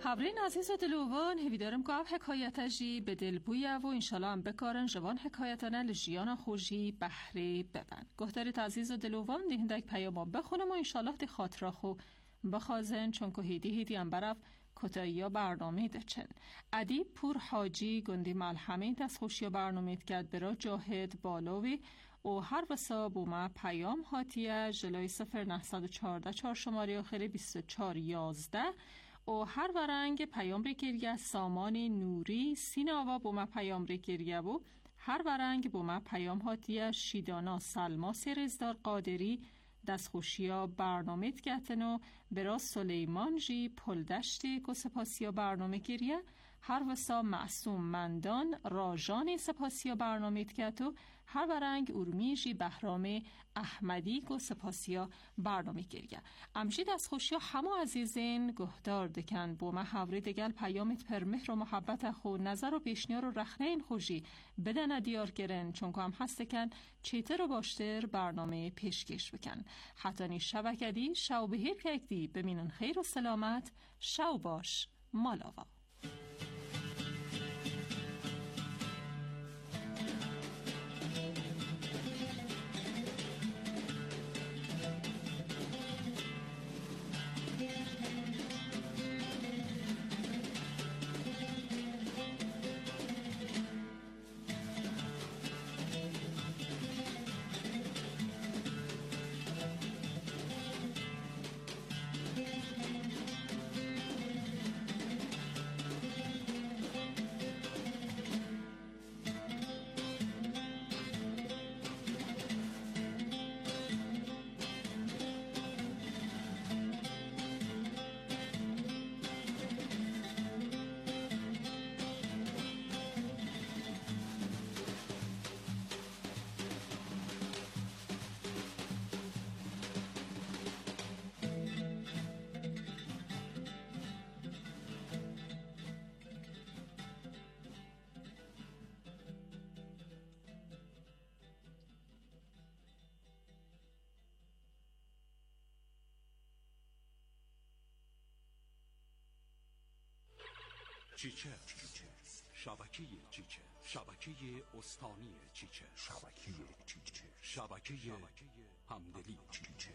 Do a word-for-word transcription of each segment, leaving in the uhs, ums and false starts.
هاورین عزیز و دلوان هیویدارم که او حکایتجی به دل بویه و انشالله هم بکارن جوان حکایتانه لجیان خوشی بحری ببن. گهدارید عزیز و دلوان دیهندک پیاما بخونم و انشالله دی خاطره خو بخوازن چون که هیدی هیدی هم برف کتایی برنامه دچن. ادیب پور حاجی گندی ملحمه دست خوشی برنامه کرد برا جاهد بالاوی و هر وسا بوما پیام هاتیه جلوی صفر نهصد و چارده چهار شماره آخری بیست و چهار یازده و هر ورنگ پیام ریکریه سامان نوری سین آوا بوما پیام ریکریه و هر ورنگ بوما پیام هاتیه شیدانا سلما سیرزدار قادری دست خوشیا برنامه گتنو برا سلیمان جی پلدشتی که سپاسیا برنامه گریه هر وسا معصوم مندان راجان سپاسیا برنامه گتو هر ورنگ ارمی جی بهرام احمدی که سپاسیا برنامه گریه امجی دست خوشیا همه عزیزین گهدار دکن بو ما حوری دگل پیامت پر مهر و محبت خو نظر و پیشنیار و رخنه این خوشی بدن دیار گرن چون که هم هست کن چیتر و باشتر برنامه پیشکش بکن حتی نی شبکدی شو بهیر که اکدی بمینن خیر و سلامت شو باش مالاوا. چیچر شبکه چیچر شبکه استانی چیچر شبکه چیچر شبکه همدلی چیچر.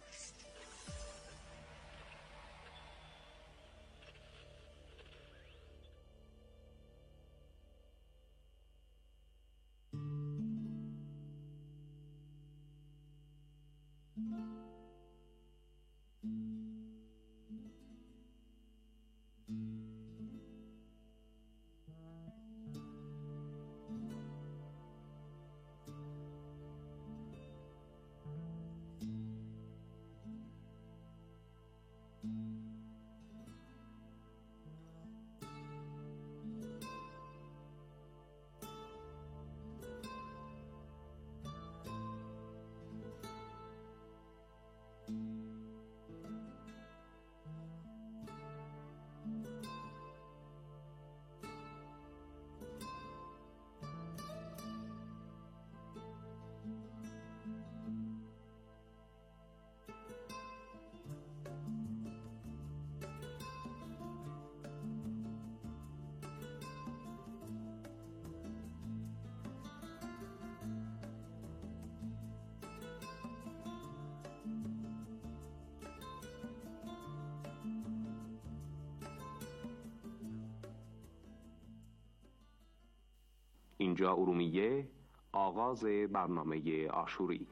اینجا ارومیه، آغاز برنامه عاشوری.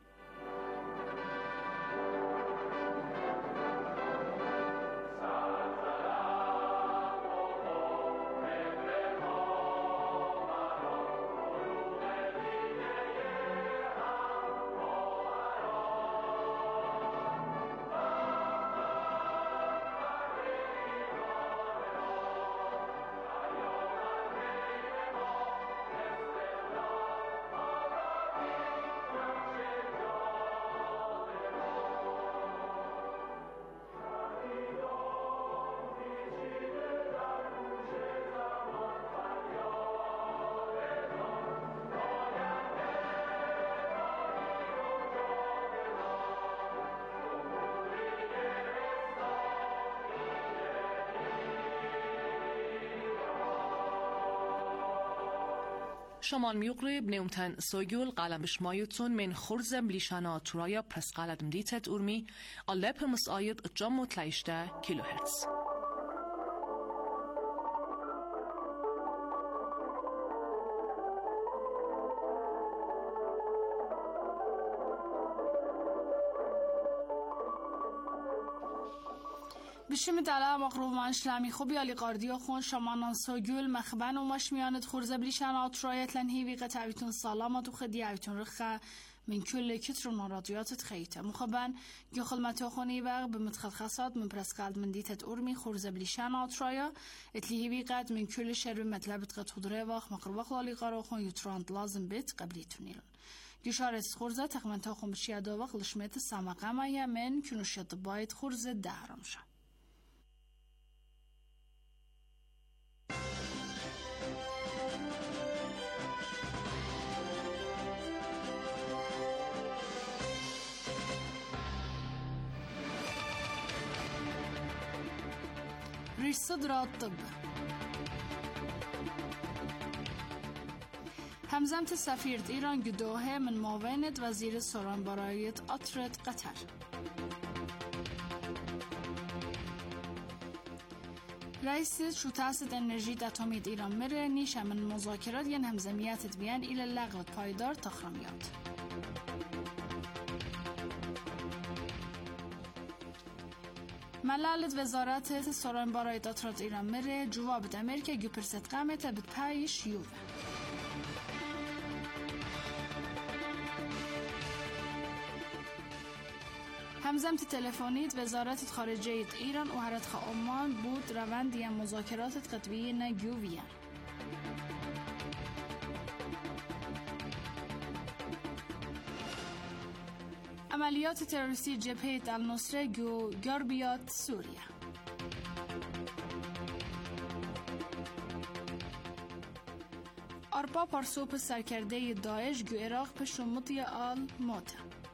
Thank you. شمال میقرب نومتن سوگول قلم بشمایتون من خرزم لیشانا ترایا پرس قلدم دیتت ارمی علب مساید جام و تلایشته کیلوهرتز. بشیم دلار مقروب منشلمی خوبی علی قاردی و خون شمانان سوگول مخبن و مش میاند خورزه بلیشن آترایت لن هیوی قطعیتون سلامت و خدی عیتون رخه من کل کتر و رادیاتت خیته مخبن گو خلمت خونی وق بمدخل خاصات من پرس قلد من دیتت ارمی خورزه بلیشن آترایا اتلی هیوی قد من کل شرب مطلبت قد خدره وق مقروب علی قارو خون یتراند لازم بیت قبلی تونیلن گشارت خورزه تقمن تا خون بشیاد و وق لشمت سمقه مایه من کنوشت باید خورزه دهرم شد. رئيس صدر الطب همزمت سفیر ایران گدوه من معاونت وزیر سرانبارایت آترت قطر. رئیس شوتاست انرژی اتمی ایران مره نیشه من مذاکرات ین همزمیت بیان ایل لغو پایدار تخرمیات. ملالت وزارت سرانبارایت آترت ایران مره جواب امریکا گو پرست قامت بد پایش یوه. همزمت تلفنیت وزارت خارجه ایران و هرات عمان بود روندی مذاکرات قطبی نگویان. عملیات تروریستی جبهه النصره گو گربیات سوریه. آرپا پرسوپ سرکرده داعش گو عراق پشموتی آل موت.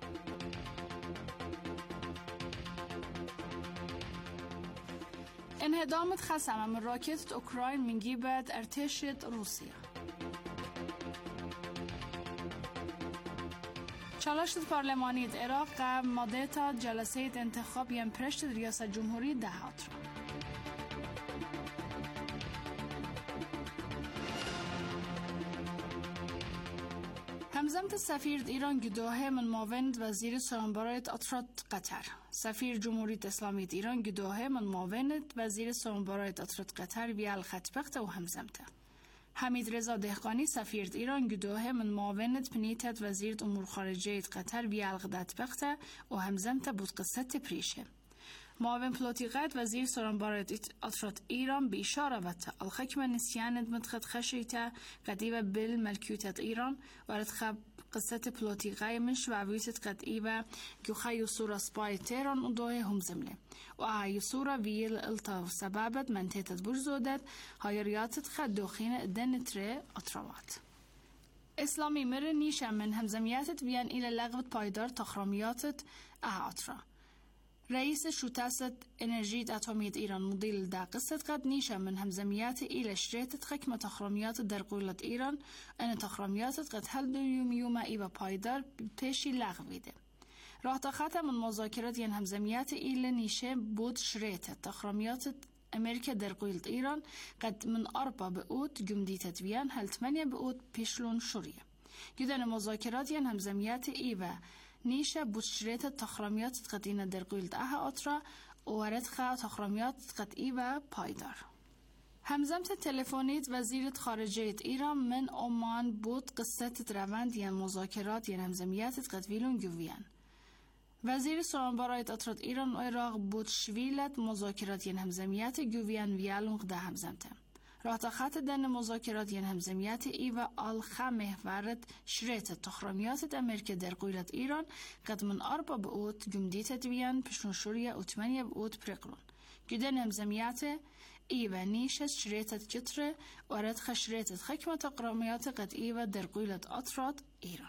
انهدامت خصم من راکت اوکراین منگیبت ارتشت روسیه. چالشت پارلمانی عراق قبل ماده تا جلسه انتخاب یم پرشت ریاست جمهوری دهات را. همزمت سفیر ایران گدوه من معاونت وزیر سرانبارایت آترات قطر. سفیر جمهوریت اسلامی ایران گدوه من معاونت وزیر سرانبارایت آترات قطر ویال خطبخت و همزمته. حمید رضا دهقانی سفیر ایران گدوه من معاونت پنیتت وزیر امور خارجه قطر ویال خطبخت و همزمته بود قصه پریشه. معاون پلوتیقت وزیر سرانبارایت آترات ایران به اشاره وقت الحکم نسیانت متخد خشیته قدیو بل ملکیت ایران وارد خب قصه پلوتیقای منش و عویست قدیو گوخه یسورا سپای تیران و دوه هم زمله و اه یسورا ویل التا سبابت منطقه برزودت های ریاتت خد دوخین دنتره اطروات. اسلامی مره نیشه من همزمیاتت بیان ایل لغوت پایدار تخرامیاتت اه اطرا. رئیس شوتاست انرژی اتمی ایران مدیل دا قصت قد نیشه من همزمیات ایل اشتریتت خکم تخرامیات در قولت ایران ان تخرامیاتت قد هل دو یوم یوم ای و پایدار پیشی لغویده. راه تا ختم من مذاکرات ین همزمیات ایل نیشه بود شریتت تخرامیات امریکا در قولت ایران قد من اربا به اوت جمدیتت ویان هل تمنیه به اوت پیشلون شوریه. گدن مذاکرات ین همزمیات ای و نیشه بوشریت تخرامیات قدینه در قیلد اه آترا و ورد خواه تخرامیات قطعی و پایدار. همزمت تلفنیت وزیرت خارجه ایران من عمان بود قصه روند یا مذاکرات یا همزمیات قطویلون گویان. وزیر سرانبارایت آترات ایران و عراق بود شویلت مذاکرات یا همزمیات گویان ویالون قده همزمته. راه تا خط دن مذاکرات ین همزمیت ای و آلخه محورت شریت تخرامیات امریکا در قیلت ایران قد من اربا به اوت گمدیت ویان پشون شوریه اتمنیه به اوت پرقلون. گدن همزمیت ای و نیشت شریتت کتره وارد خشریتت خکمت تخرامیات قد ای و در قیلت آترات ایران.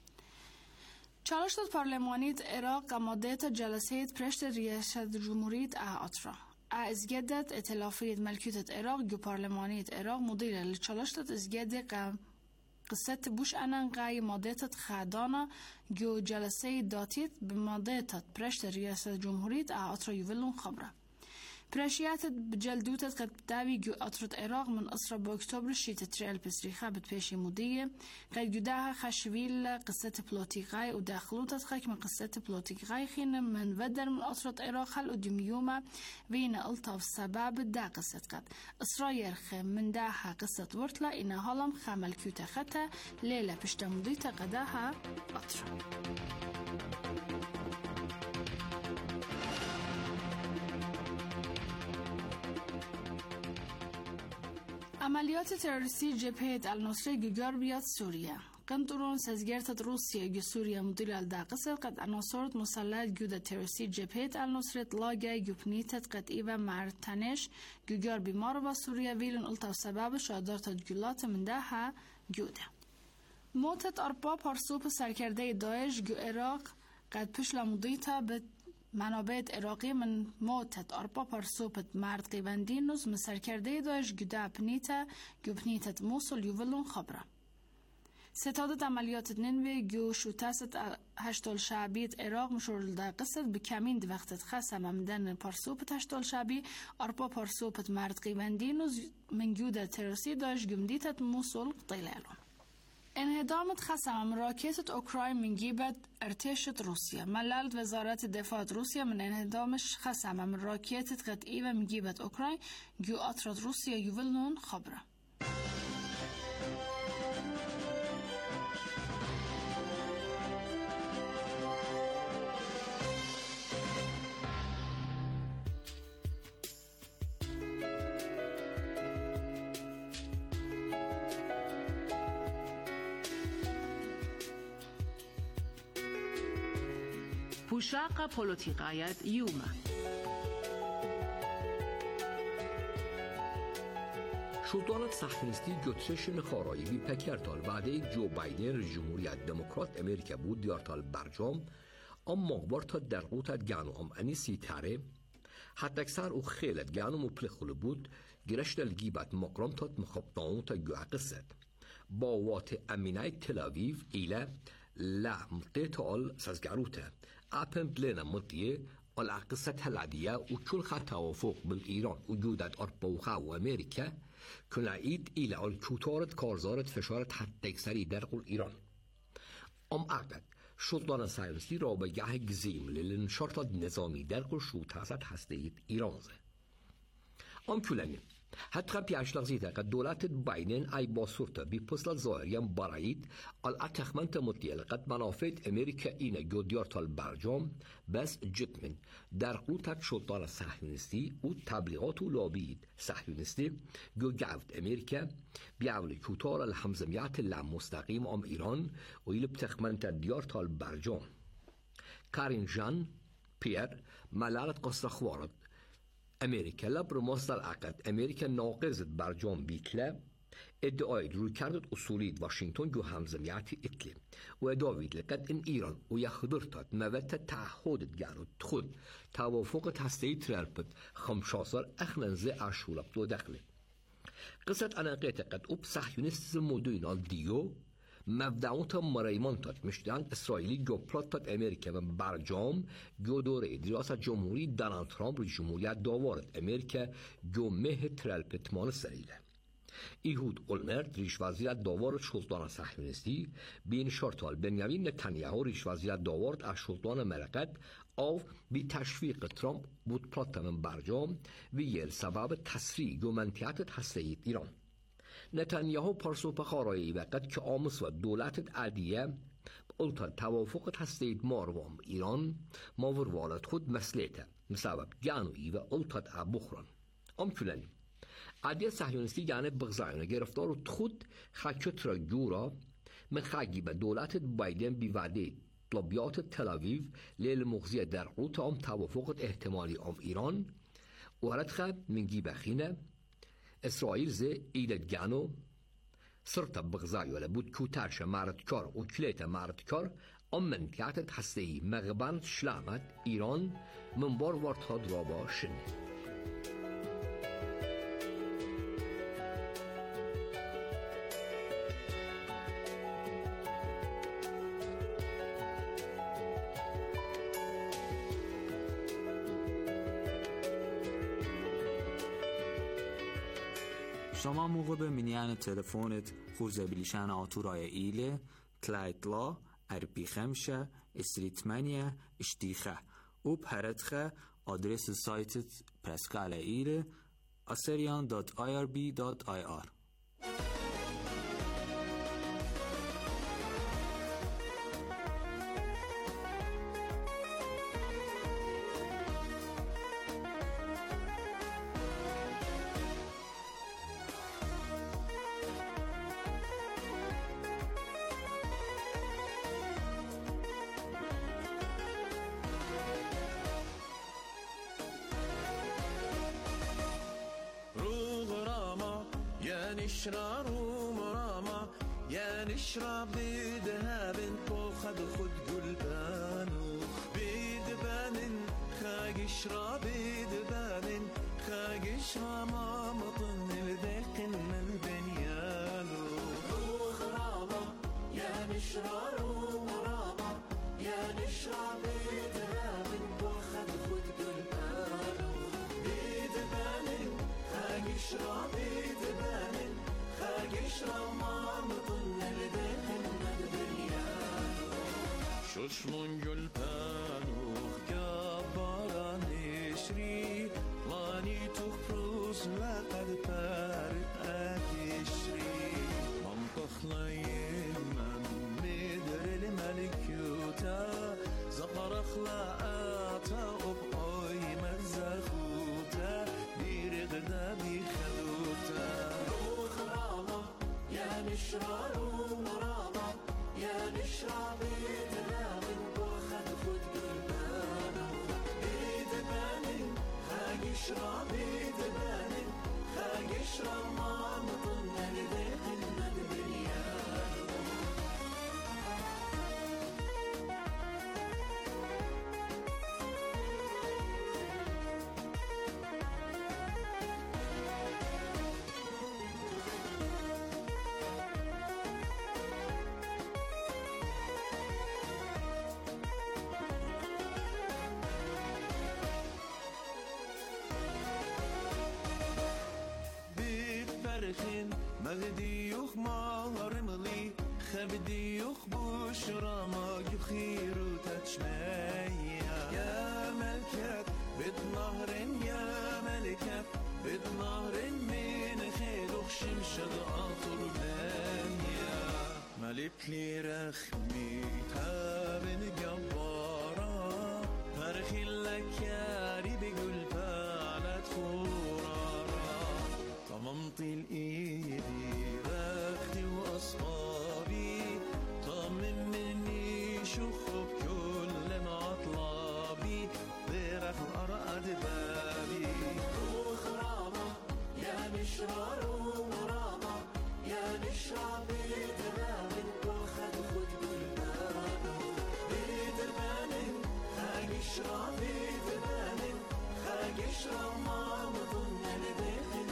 چالشت پارلمانیت عراق قمادت جلسه پرشت ریاست جمهوریت اه آترا. ازگدت ائتلافیت ملکیت عراق گو پارلمانیت عراق مدیر لچالشت ازگد قم قصة بوش أنانقاي مادة خادانا جو جلسة داتيت بمادة برشت رئاسة جمهورية أطرا يوفلون خبرة برشيات بجلدوتت قد بتاوي جو أطرت عراق من أسرى بأكتوبر شيت تريال بسريخة بتبيشي مودية قد جداها خشويل قصة بلوتيقاي وداخلوتت خاك من قصة بلوتيقاي خين من بدر من أطرت عراق هل قدوم يوما بينا ألطاف سباب دا قصة قد أسرى يرخ من داها قصة ورطلة إنا هالم خامل كيوتا خطا ليلة بشتا موديتا قداها أطرا. عملیات تروریستی جبهه النصره گربیات سوریه کنترون سازگرت روسیه گی سوریه مدیر الداقص قد عناصرت مسلط گود تروریستی جبهه النصره لاگه گپنیتت قد ایو مرتنش گرب بیمار با سوریه ویلن التو سبب شادرت گلات من دهها گوده موتت اربا پارسوب سرکرده داعش گو عراق قد پشل مدیتا به منابع عراقی من موتت اربا پرسوپت مرد قیوندی نوز مسر کرده داشت گده پنیتا گو پنیتت موصل یوولون خبره ستادت عملیات ننوی گو شوتاست هشتال شعبیت عراق مشورل دا قصد بکمین دو وقتت خسم امدن پرسوپت هشتال شعبی اربا پرسوپت مرد قیوندی نوز من گوده ترسی داشت گمدیتت موصل قطیلالون انهدامت خصم راکت اوکراین من جیبت ارتشت روسیه مللت وزارت دفاع روسیه من انهدامش خصم من راکت قطعی و من جیبت اوکراین جو اطرد روسیه یولنون خبره پوشاق پولوتیقایت یوما شلطانت صهیونیستی götürüşün خارایی پکرتال وعده جو بایدن جمهوریت دموکرات امریکا بود دیارتال برجام ام مقبار تا در قوتت گانو ام انیسی تاره حتی اکثر او خیلت گانو مپلخول بود گرشت الگیبت مقرم تات مخبطانو تا گو عقصد با وات امینای تلاویف ایله لا مطيت آل سازگروته اپن بلنا مطیه آل عقصة العادية وكل خط توافق بالإيران وجودت أربوخا وأمريكا كنعيد إلى آل كوتارت كارزارت فشارت حتى يكسري درق الإيران ام عقد شلطان صهیونیستی را به گه گزیم للنشارت نظامی درق شوتاست هسته ایران زه ام کلنی حتی پیشلغزی تا قد دولت باینن ای باسورتا بی پسل ظاهریم برایید الاتخمنت مطیل قد منافعت امریکا اینه گودیارت البرجام بس جتمن در قوتت شلطان صهیونیستی و تبلیغات و لابید صهیونیستی گو گفت امریکا بیاولی کوتار الحمزمیت لمستقیم ام ایران و ایل بتخمنت دیارت البرجام کارین جان پیر ملالت قصر خوارد امریکا لبر مصدر عقد امریکا ناقضت برجام بیکله ادعای روی کردت اصولید واشنگتن جو همزمیتی اتلی و ادعاوید لقد ان ایران و یخدرتات موت تعهدت گرد خود توافق هسته‌ای ترالپت خمشاسر اخننزه اشولب دو دخله قصة انا قيت قد اب صهيونيست مدوين دیو مبدعوت مريمانتات مشتان اسرائيلي جو بلاتات امريكا و برجام جو دوره دراسة جمهوری دونالد ترامپ جمهوریت داوارت امریکا جو مه ترالپتمان سریله ایهود اولمرت ریش وزیرت داوارت شلطان صهیونیستی بین شارتال بنیامین نتانیاهو ریش وزیرت داوارت از شلطان مرقت او بی تشویق ترامپ بود پلاتمن برجام و یل سبب تسریع جو منطقت هسته‌ای ایران نتانیاهو پارسوپ خارایی وقت که آموز و دولت عادیه اولتا توافق هسته‌ای ماروام ایران ماور والد خود مسئله مسبب گانویی و اولتا بخران ام کلنی عادیه صهیونیستی یعنی بغضایانه گرفتار و خود خاکت را جورا من خاگی به دولت بایدن بی وعده طلبیات تلاویو لیل مغزیه در قوت ام توافقت احتمالی ام ایران و هرتخه من گیبه خینه اسرائیل زه ایدت گانو سرطة بغزاي ولا بود كوتارشة ماردكار وكليتا ماردكار أمن كاتت حسي مغبان شلامت إيران من بار وارتها درابا شن شما موقع به منیان تلفونت خوزه بلیشن آتورای ایله کلایتلا ارپی خمشه استریتمانیا اشتیخه او پرتخه آدرس سایتت پرسکال ایله assyrian dot i r b dot i r. نشرا رو مراما یا نشرا بدهب خد خود قلبانو بدبان خاقش را بدبان خاقش را ما مطن الذقن البنيانو رو خراما یا نشرا رو مراما یا نشرا بدهب خد خود قلبانو بدبان خاقش را بدبان ششمون جلبانو كبارا نشري لاني تخرز لقد فرقت يشري منطق ليمن مدر الملكوتا زقر اخلاقاتا وبقوي مرزخوتا بيرغدا بيخدوتا نشرا رو مراما یا نشرا بدلام بخد خود قلبانو بدبانم خاقش را بدبانم خاقش را ما مطن لذيقن الدنيانو مغدي يخ مهرملي خبدي يخ بشرى ما يخير تتشمية يا ملكات بيت نهر يا ملكات بيت نهر من خيلوخ شمشد آطر بانيا ملك لي رخمي تابن جبارا فرخي لك ياري بقول بالت خورارا طممتي الإيدي رختي وأصحابي طمن مني شخب كل مطلبي برخ الأرقد بابي وخرامة يا نشرا ومرامة يا نشرا بدرام وخد خد قلبانو بدرمان خاقشرا بدرمان خاقشرا ما مظن لديخن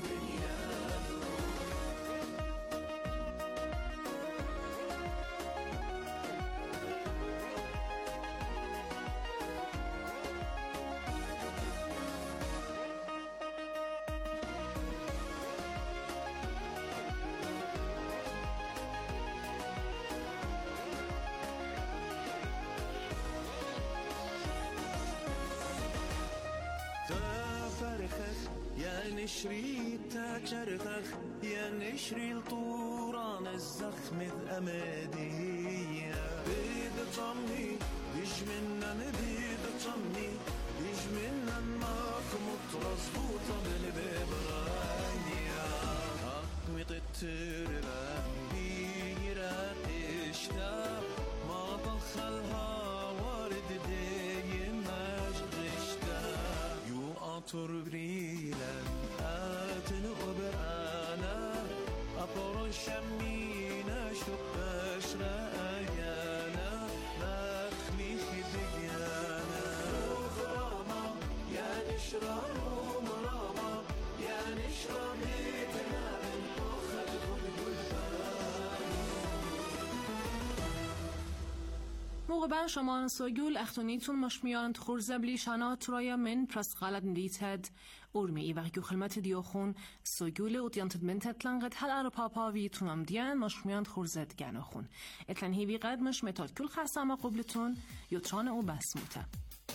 يا نشري تاجرخخ يا نشري الطوران الزخم الأمادية بيد طمي بيج منن بيد طمي بيج منن ماكم مترزبوطة بالباب غانية أقمت التربان بيرا إشتا ما طخلها وارد دي مجغشتا يو أطر بريلا آتن أبرانا أطر الشمينا شباش رأيانا نخلي خدقانا وخراما يا نشرا ومراما يا نشرا بيتنا من أخذ خد قلبان. مغبن شما سوگول اختونیتون مشمیان خورزه بلیشانا ترایا من پرس غالت ندیتد ارمی ای وقتی خلمت دیوخون سوگول و دیانتد من تتلنقد هل ار پاپا ویتون ام دیان مشمیان خورزه دگانخون اتلن هیوی قد مش متاد کل خاصه قبلتون یوتران او بسموته.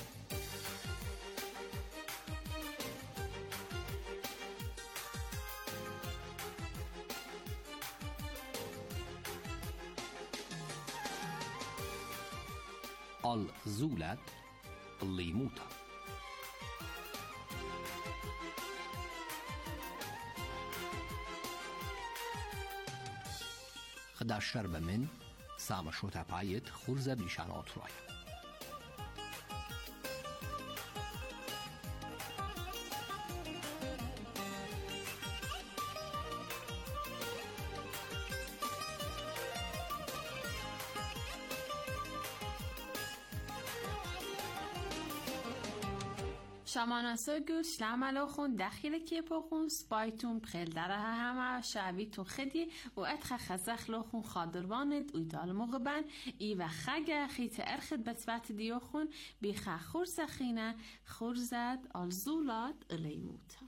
الزولد الليموتة خداش شرب من سام شوتا بايت خرزة بلشانات راي شماناسا گوش لعملو خون داخل کیپو خون سپایتون بخیل داره همه شعبیتون خدی و اتخ خزخ لو خون خادرواند ویدال مغبن ای و خگه خیت ارخد بتبت دیو خون بیخه خورز خینه خورزد آلزولاد الیموتا.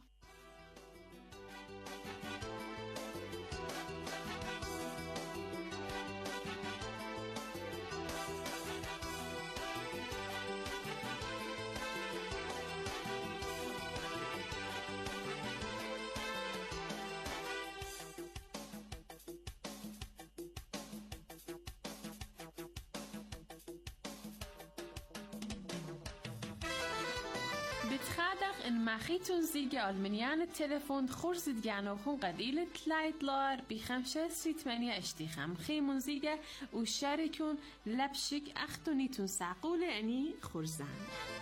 بتخادق ان مخيتون زيجة المنيان التلفون خورزد جانوخون قديلة تلايت لار بخمسة ستة ثمانية اشتيخم خيمون زيجة وشاركون لبشك اختونيتون ساقولة اني خورزان.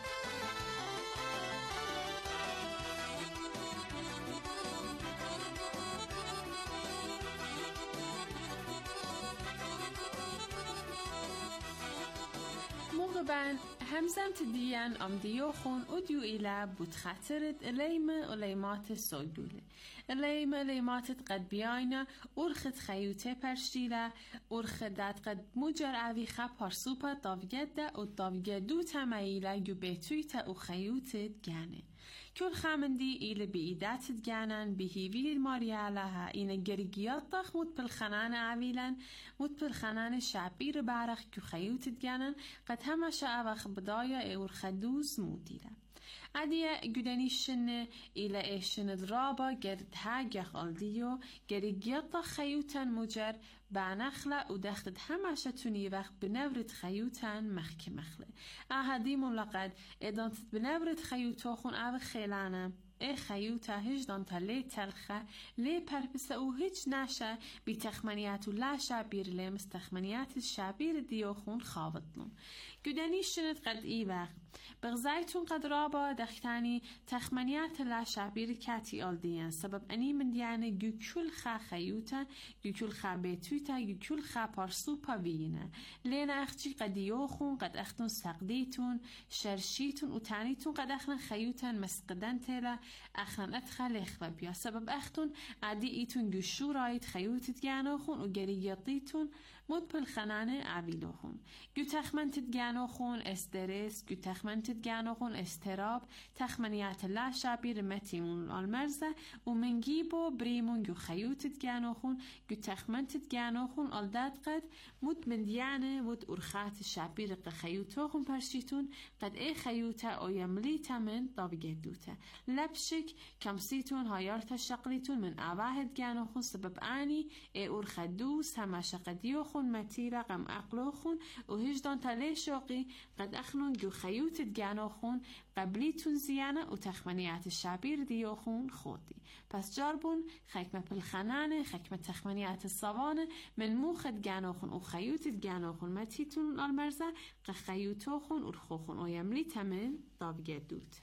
مغبن همزم تديان ام ديوخون وديو إلى بتخاطرت إليمة إليمات السوجولة إليمة إليمات قد بياينا أرخد خيوتة برشتيلة أرخدات قد مجر عويخة بارسوبة طاوجدة و طاوجدو تمايلة يو بيتويتا و خيوتة جانه كل خامندي إلى بإيدات جانن بهيفي الماريالها إن جريجيات طخ مت بالخنان عويلا مت بالخنان الشعبير بارخ كو خيوت جانن قد هما شعبخ بداية اور خدوز موديلا عديا جدانيشن إلى إيشن درابا جرد هاجخ الديو جريجيات طخ خيوتا مجر بعنخلة ودخلت همشه توني وقت بنورت خيوتان مخي مخله اهديمون لقد ادانت بنورت خيوتاخون او خيلانه ای خیوتا هجدان تا لی تلخه لی پرپسه او هیچ نشه بی تخمنیات و لا شعبیر لی مستخمنیات شعبیر دیوخون خاوتنون گدنی شنید قد ای وقت بغزایتون قد رابا دختانی تخمنیات لا شعبیر کتی آل دیان سبب انی من دیانه گو کل خا خیوتا گو کل خا بیتویتا گو کل خا پارسو پاوینه لین اخچی قد دیوخون قد اختون سقدیتون شرشیتون و تانیتون قد اخن خیوتان مسقدن تیلا اخن ادخل اخلا بیا سبب اختون عدی ایتون گوشو راید خیوتت گانوخون و گریگیتیتون مد پل خنانه عویلوخون گو تخمنتت گانوخون استرس گو تخمنتت گانوخون استراب تخمنیات لا شابیر متیمون المرزه و منگیبو بریمون گو خیوتت گانوخون گو تخمنتت گانوخون الداد قد مد من دیانه ود ارخات شابیر قد خیوتوخون پرشیتون قد ای خیوتا او یملیتا من طابگدوتا لبشك كمسيتون هايارتا شقليتون من أواهد جانوخون سبب آني اي أرخدوس هما شقديوخون متيرا قم أقلوخون وهجدان تالي شوقي قد أخنون جو خيوت جانوخون قبليتون زيانة وتخمنيات الشعبير ديوخون خودي پس جاربون خكمة بالخنانة خكمة تخمنيات الصوانة من موخد جانوخون وخيوت جانوخون متيتون المرزة قخيوتوخون ورخوخون ويملي تمن طابجدوتا.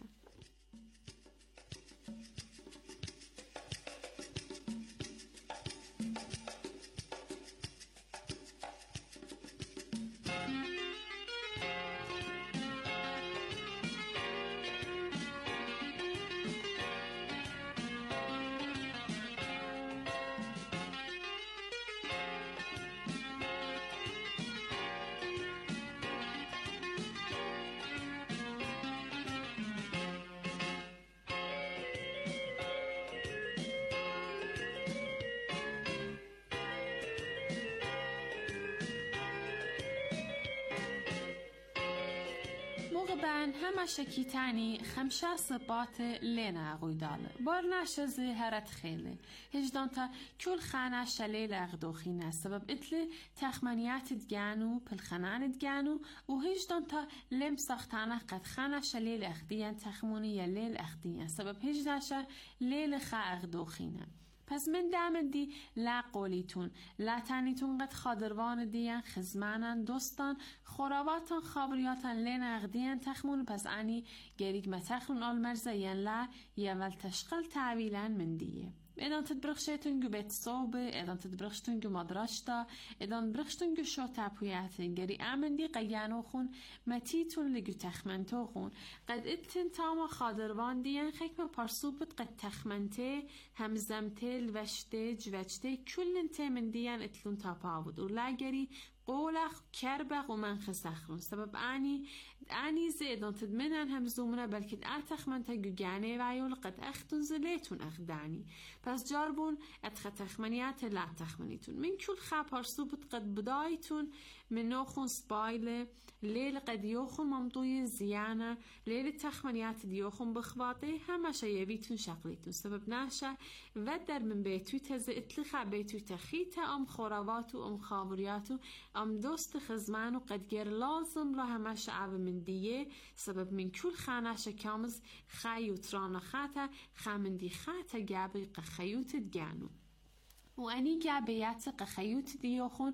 بن همه شکیتانی خمشه سبات لینا قویداله بار نشزه هرت خیله هجدان تا کل خانه شلیل اغدوخینه سبب اتل تخمنیات دگانو پلخنان دگانو و هجدان تا لم ساختانه قد خانه شلیل اغدیان تخمونی یلیل اغدیان سبب هجداشا لیل خا اغدوخینه. پس من دامن دی لا قولیتون لا تانیتون قد خادروان دیان خزمانان دوستان خوراواتان خابریاتان لین اغدیان تخمون پس انی گریگ متخلون آلمرزه ین لا یول تشقل تعویلان من دیه ادان تدبرخشتون گو بیت صوبه ادان تدبرخشتون گو مدراشتا ادان برخشتون گو شو تاپویاتن گری امن دی قیانو خون متیتون لگو تخمنتو خون قد اتن تاما خادروان دیان خیکم پارسوبت قد تخمنته همزمته لوشته جوچته کلن تمن دیان اتلون تاپاود و لاگری قولخ کربخ و من خسخرون سبب آنی آنی زیدان تدمنن هم زومنا بلکه اتخ من تگو گانه وعیول قد اختون زلیتون اخدانی پس جاربون اتخ تخمنیات لا تخمنیتون من کل خاپار صوبت قد بدایتون من نوخون سبایله لیل قد یوخون ممضوی زیانه لیل تخمنیات دیوخون بخواته همشه یویتون شقلیتون سبب ناشه و در من بیتوی تزه اتلخه بیتوی تخیته ام خوراواتو ام خابریاتو ام دوست خزمانو قد گر لازم لا همش عو من دیه سبب من کل خانش کامز خیوت رانا خاته خامندی خاته گابی قخیوت دگانو و انی گابیات قخیوت دیوخون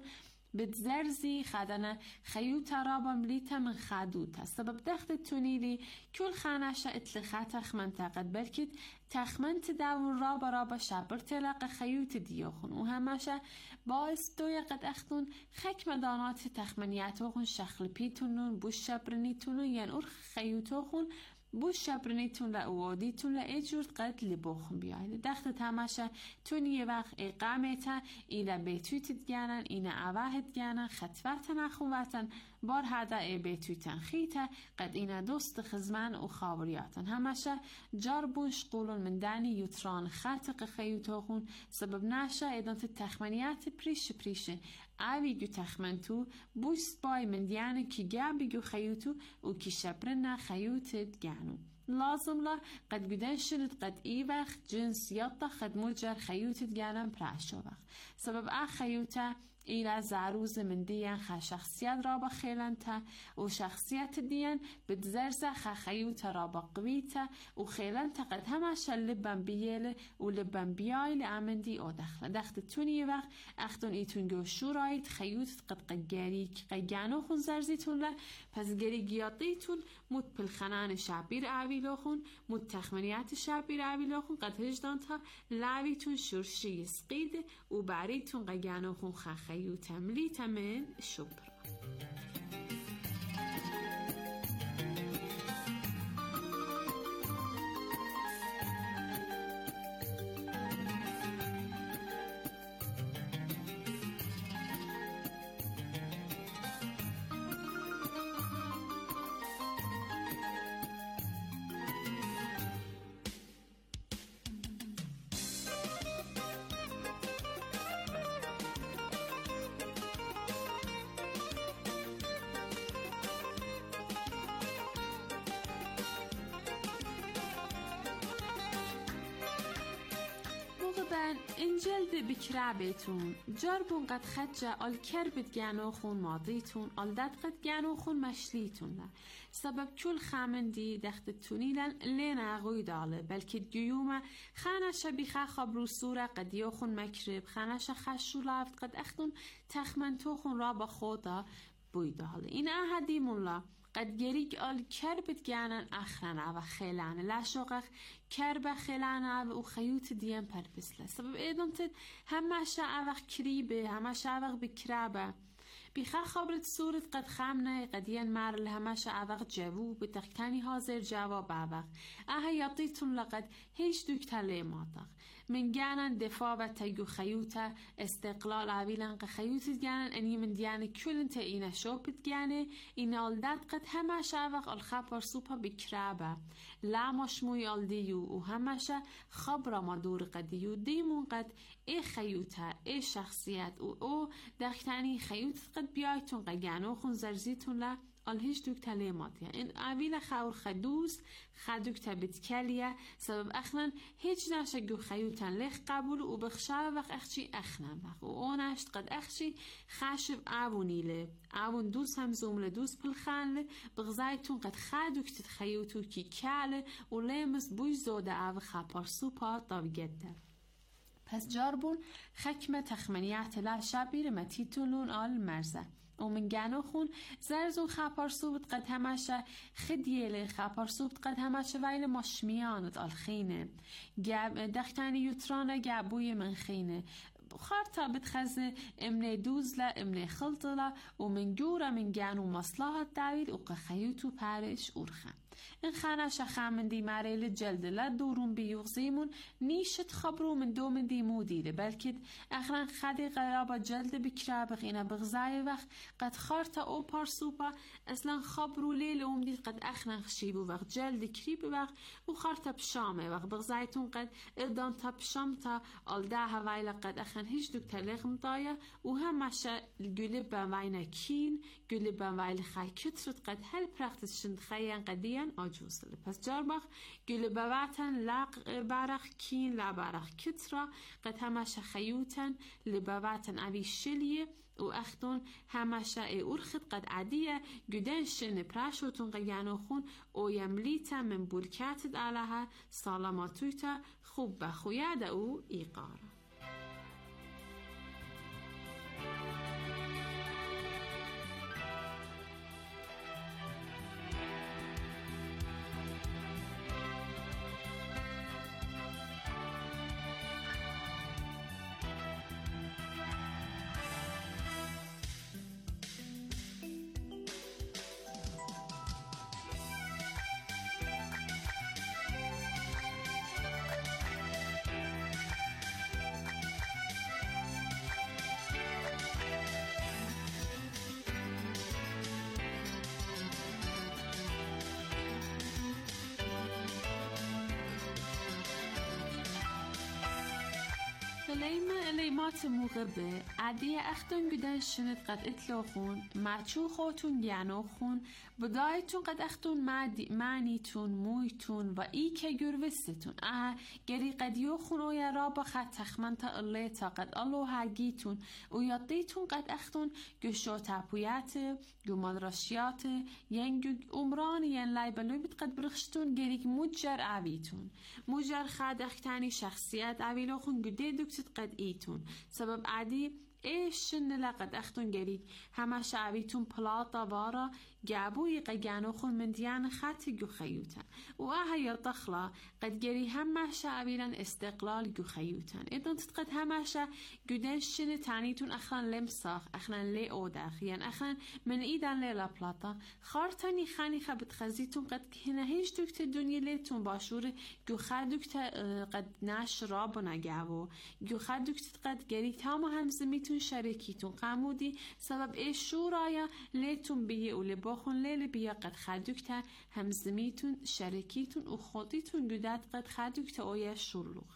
بتزرزي خدنا خيوتا رابا مليتا من خادوتا سبب دخت تونيلي كل خاناشا اتلخا تخمن تاقد بلكت تخمن تداون رابا رابا شابر تلاقى خيوت ديوخون وهماشا باعث دويا قد اختون خك مدانات تخمنياتوخون شخل بيتونون بوش شابرنيتونون ين ارخ خيوتوخون بوش شبرنیتون لعوادیتون لعجور قد لباخون بیاید دخت تماشه تون یه وقت اقامتا اینا بیتویت دگانن اینا عواه دگانن خطواتن اخواتن بار هده ای بیتویتن خیته قد اینا دوست خزمان و خاوریاتن همشه جار بوش قولون من دانی یوتران خطق خیوتاخون سبب نشه ایدانت تخمنیات پریش پریشه اوی گو تخمنتو بوست بای من دیانه کی گابی گو خیوتو و کی شبرنا خیوت دگانو لازم لا قد بدن شرط قد ای وقت جنس یاتا خد مجر خیوت دگانم پراشو وقت سبب اه خیوتا ایلا زاروز من دیان خا شخصیت را با خیلنتا و شخصیت دیان بتزرزه خا خیوتا را با قویتا و خیلنتا قد همشه لبن بیله و لبن بیایل امندی او دخل دخت تونی وقت اختون ایتون گو شورایت خیوت قد قد گریک قد گانو خون زرزیتون ل پس گری گیاطیتون مت پلخنان شعبیر عویلو خون مت تخمنیات شعبیر عویلو خون قد هجدان تا لاویتون شرشی سقید و باریتون قد گانو خون خا خيوتا مليتا من الشبر بن انجلد بکره بیتون جربون قد خدجه آل کربت گانو خون ماضیتون آل داد قد گانو خون مشلیتون لا سبب کل خامندی دخت تونیلن لین اغوی داله بلکه گیومه خانش بیخه خبرو سوره قد یو خون مکرب خانش خشو لافت قد اختون تخمنتو خون را با خودا بوی داله این احدی مولا قد گریگ آل کربت گانن اخرانه و خیلانه لاشوقخ کرب خیلانه و خیوت دیم پر بسله سبب ایدون تد همه شعوق کریبه همه شعوق بکرابه بیخه خبرت صورت قد خامنه قدیان مارل همه شعوق جوو بتختانی حاضر جواب عوق اها یطیتون لقد هیچ دوکتله ماطق من جانن دفاع و تیگو خیوتا استقلال عویلن قد خیوتت جانن انی من دیانه کلن تا اینه شوپت جانه این آلداد قد همه شعوق الخبر سوپا بکرابه لا مشموی آلدیو و همشه خبر ما دور قدیو دیمون قد ای خیوتا ای شخصیت و او دختانی خیوت قد بیایتون قد گانو خون زرزیتون لا آل هیچ دوک تلیمات این اویل خور خدوز خدوک تبتکلیه سبب اخنن هیچ نشه گو خیوتن لخ قبول و بخشا وقت اخچی اخنن وقت و اونشت قد اخچی خشب اوونیله اوون دوز هم زومله دوز پلخانله بغزایتون قد خدوک تتخیوتو کی کاله و لیمس بوی زوده او خپار سوپا طاوگده پس جاربون خکمه تخمنیات لا شبیر متیتولون آل مرزه و من گانو خون زرزون خپار سوبت قد همشه خدیله خپار سوبت قد همشه ویل ماشمیانت آل خینه دختانی یوترانه گابوی من خینه خارتا بتخزه امنه دوزلا امنه خلطلا و من جورا من گانو مصلاحات داوید و قخیوتو پارش اورخم این خانه شخامن دی ماریل جلد لا دورون بیوغزیمون نیشت خبرو من دو من دی مودیره بلکه اخران خدی قرابا جلد بکرابق اینا بغزای وقت قد خارتا او پارسوبا اصلا خبرو لیل اوم دید قد اخران خشیبو وقت جلد کریب وقت و خارتا بشامه وقت بغزایتون قد ادان تا بشامتا آلده هوایلا قد اخران هیچ دوک تلیغ مدایا و هم مشه گلی بواینا کین گلی بوایل خای کترت قد هل پرختش شند خیان قدیان آجوزله پس جاربخ گل بواتن لاق بارخ کین لا بارخ کترا قد همش خیوتن لبواتن اوی شلیه و اختون همش ای ارخد قد عادیه گدن شن پراشوتون قیانو خون او یملیتا من بولکاتت علاها سالاماتویتا خوب بخویاده او ایقاره لیمات موقبه عدیه اختون گدن شند قد اطلاقون معچو خوتون گیانو خون بدایتون قد اختون معنیتون مویتون و ای که گروستون اه گری قد یو خون و یا رابا خد تخمنتا اللیتا قد الو هاگیتون و یادیتون قد اختون گشو تاپویات گو مدرشیات ینگو عمران ین لای بلوی بید قد برخشتون گریک مجر عویتون مجر خد اختانی شخصیت عویلو خون گده دکتت قد ایتون سبب عادی ایش نلقد اختون گرید همه شعبیتون پلاتا وارا گابوی قیانو خون من دیان خاتی گو خیوتن و آها یلتخلا قد گری همه شعبیرن استقلال گو خیوتن ایدون تتقد همه شا گودن شن تانیتون اخران لمساخ اخران لی اوداخ یعن اخران من ایدان لی لا پلاتا خارتانی خانی خبت خزیتون قد هنه هیچ دوکت دنیا لیتون باشور گو خد دوکت قد ناش رابو نگاو گو خد دوکت قد گری تامو همزمیتون شرکیتون قمودی سبب ایش شورایا لیتون بیه اولی باخون لیل بیا قد خدوکتا همزمیتون شرکیتون و خودیتون گودت قد خدوکتا اویا شلوغ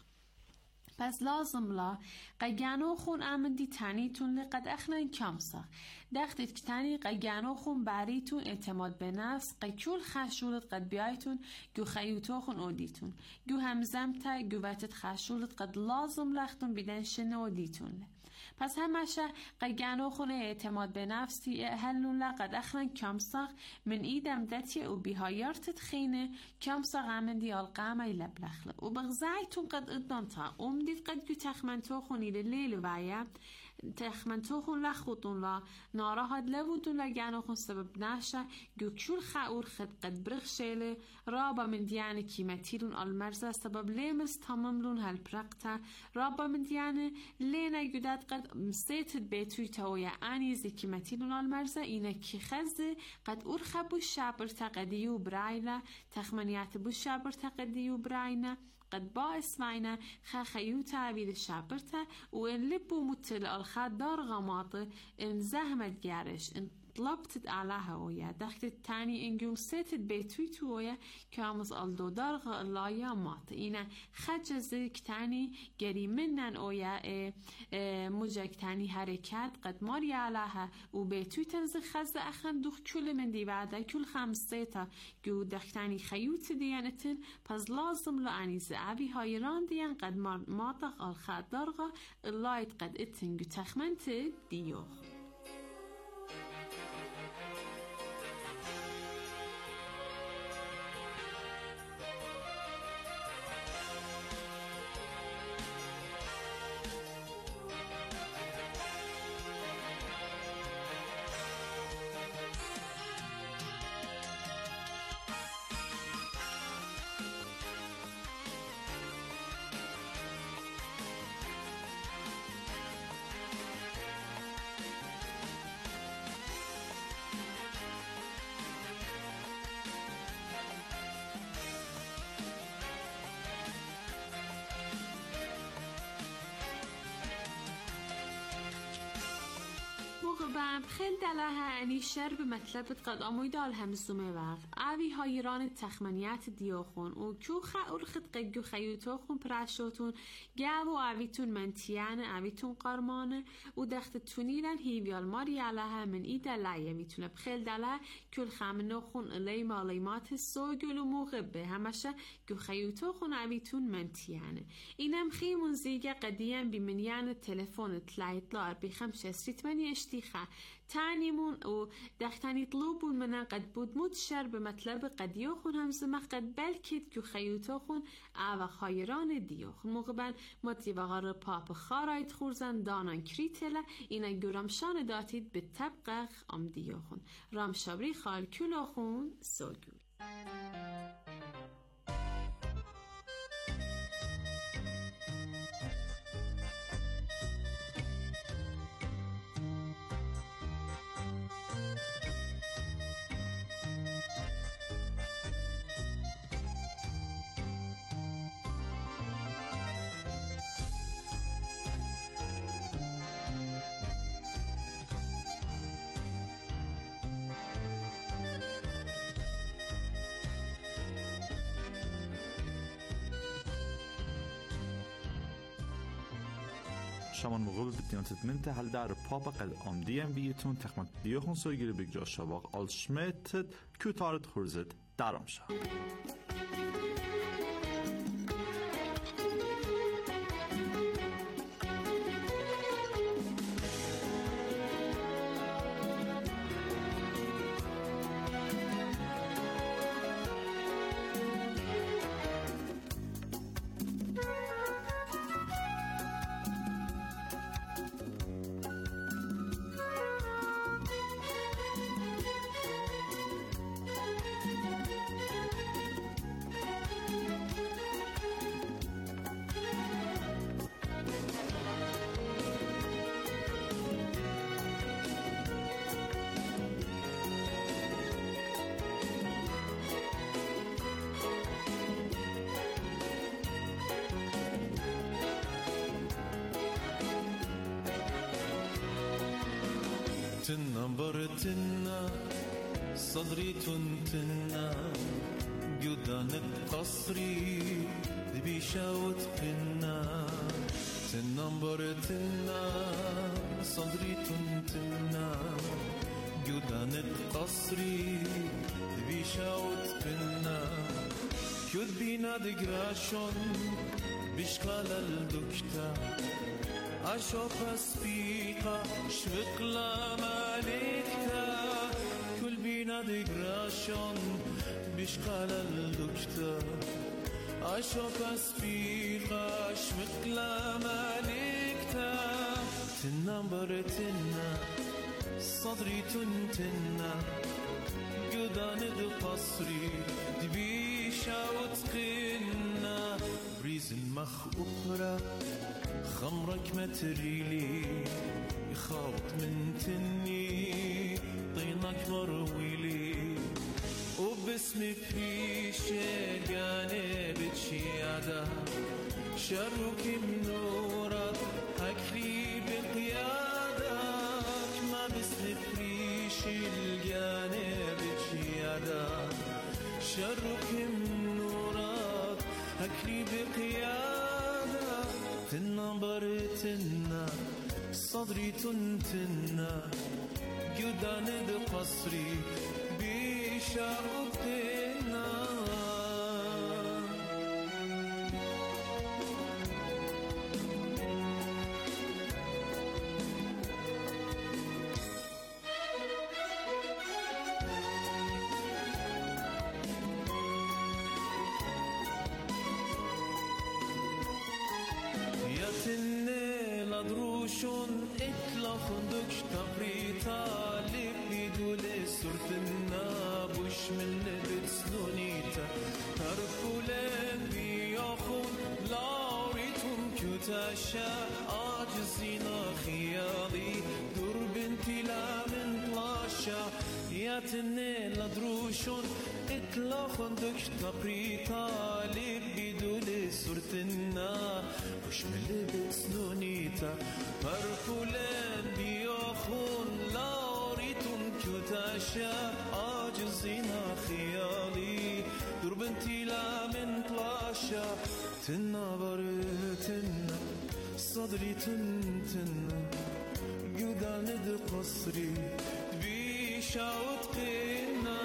پس لازم لا قیانو خون آمدی تانیتون لقد اخنان کامسا دختت کتانی قیانو خون باریتون اعتماد به نفس قیکول خشولت قد بیایتون گو خیوتو خون اودیتون گو همزمتا گو وقتت خشولت قد لازم لختون بیدن شنه اودیتون پس همشه قیانو خونه اعتماد به نفسی هلون لقد اخرن کامساق من ایدم دتی و بیهایارتت خینه کامساق عمدی القامه لبلخله و بغزایتون قد ادانتا امدید قد گو تخمنتو خونی لیل وعیا تخمنتو خون لخوتون لا ناراحت لودون لگانو خون سبب نشه گو کشول خاور خد قد برخشیله رابا من دیانه کیمتیلون المرزه سبب لیمس تماملون هالبرقتا رابا من دیانه لینه گودت قد سیتت بیتوی تاویا آنیزی کیمتیلون المرزه اینه کی خزه قد ارخه بو شابر تقدیو برایله تخمنیات بو شابر تقدیو برایله قد باعث معنا خخيو تعبير شابرته وإن لبو متل الخد دار غماطه إن زهمت جارش إن طلبت علىها ويا دخت التاني إنجول ستة بيتويت ويا كامز الدو درغ لايا مات إنا خجزك تاني جري منن ويا مجاك تاني حركات قد ماري علىها وبيتويتن خز أخن دوخ كل من دي بعد كل خمسة جو دختاني خيوت ديانتن پس لازم لعني زعبي هايران ديان قد ماتق الخد درغة اللايت قد اتنجو تخمنت ديوخ بعد خیلی دلها انی شر به مطلبت قد آموید آل همزومه وقت اوی هایران تخمنیت دیاخون و کیو خور خد قگو خیوتو خون پرشتون گو و اویتون منتیانه اویتون قرمانه و دخت تونیلن هیویال ماری علاها من ای دلایه میتونه بخیل دلها کل خمنو خون الی مالیمات سوگل و موقبه همشه گو خیوتو خون اویتون منتیانه اینم خیمون زیگه قدیم بیمنیان تلفون تلایت لار بیخم شستریت منی اشتیخه تانيمون و دختاني يطلبون منا قد بود متشر بمطلب قد يوخون همزمه قد بلكت كو خيوتوخون او خايران ديوخون مغبن مطي وغار پاپ خارايت خورزن دانان كريتلا اینا گرامشان داتید به طبقه ام ديوخون رام شابري خال كلوخون سوگول شمان مقابل بتیانت منته هل در پاپا قد آمدیم بیتون تخمت دیوخون سوگیری بگجا شواق آل شمتت که تارت خورزد درام شا تنا برتنا صدري تنتنا جدان القصري دبي شاوت قنا تنا برتنا صدري تنتنا جدان القصري دبي شاوت قنا كد بينا دقراشون بشغال الدكتا عشو فسبيقا شوقلا مالكتا كل بينا دقراشون بشغال الدكتا عشو فسبيقا شوقلا مالكتا تنبر تنا صدري تنتنا قدان القصري دبيشا وتقنا بريز المخ أخرى خمرك متريلي يخاوط من تني طينك مرويلي وباسمي فيش جاني بتشيادة شروك منورة هكلي بقيادك ما باسمي فيش شرق نورات هكلي بقيادة تنبر تنا صدري تنتنا جدان قصري بشاقنا يتني لدروشون اطلافون دكش تبريتا لبي دولي سرتنا بوش من بتسلونيتا هرفولين بياخون لاوريتون كتاشا عاجزينا خيالي دور بنتي لا من طلاشا يتني لدروشون اطلافون دكش تبريتا لبي دولي سرتنا وش من بتسلونيتا هرفولين بياخون لاوريتون كتاشا عاجزينا خيالي دور بنتي لا من طلاشا تنا برتنا صدري تنتنا جدان قصري بيشاوت قنا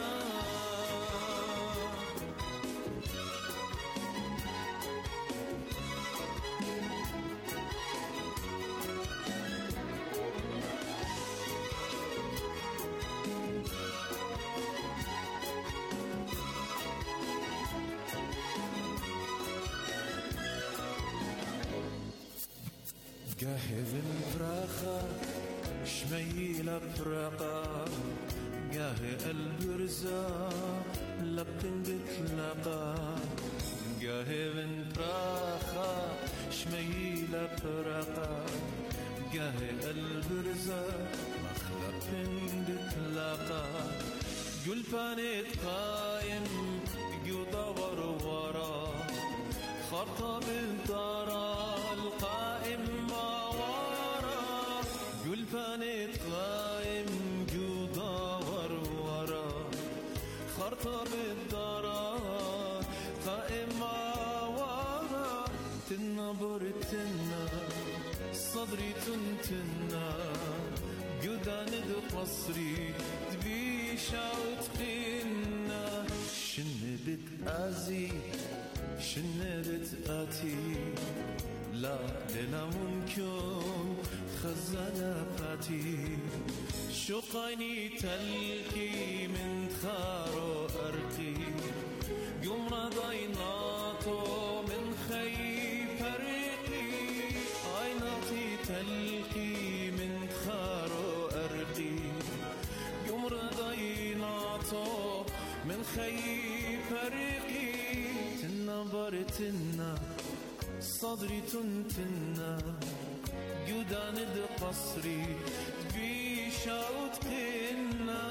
قاهي الفراخة شميلة برقة قاهي البرزة لبن بتلقى قاهي الفراخة شميلة برقة قاهي البرزة مخلب بتلقى قل بانت قايم يدور ورا خرطة بالدارة القائم ما ورا قل بانت قايم يدور ورا خرطة بالدارة قائم ما ورا تنبر تنا صدري تنتنا جدان قصري تبيشا وتقينا شن بتأذي شن بتأتي لا لا ممكن خزانة فاتي شقاني تلقي من خارو أرقي قمر ضيناتو من خي فريقي عيناتي تلقي من خارو أرقي قمر ضيناتو من خي فريقي تنبر تنا صدري تنتنا جدان قصري تبيشا وتقنا